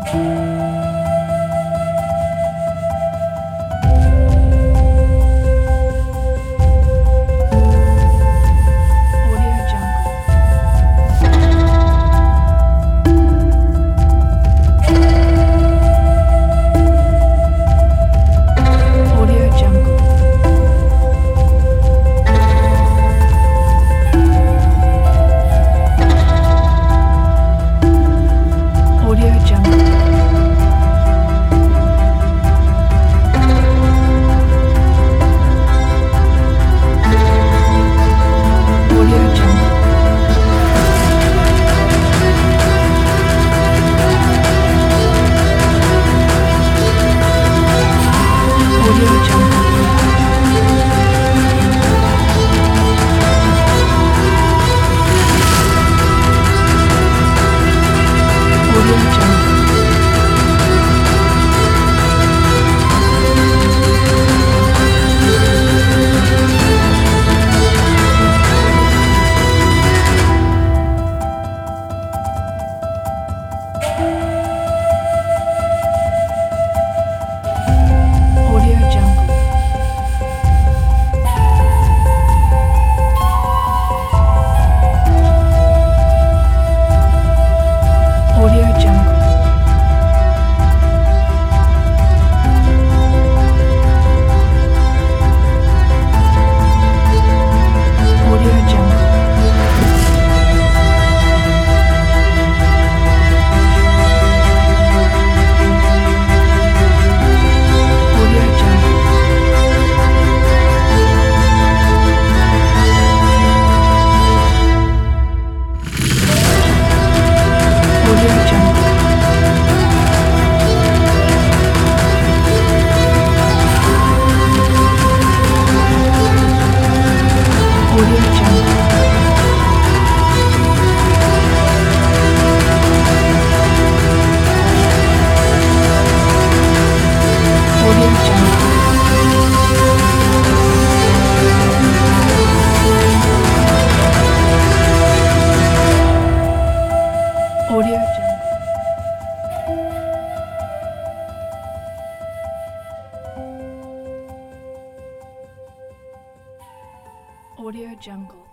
Audio Jungle. Audio Jungle. Audio Jungle. Audio Jungle. Audio Jungle. Audio Jungle. Audio Jungle. Audio Jungle. Audio Jungle. Audio Jungle. Audio Jungle. Audio Jungle. Audio Jungle. Audio Jungle. Audio Jungle.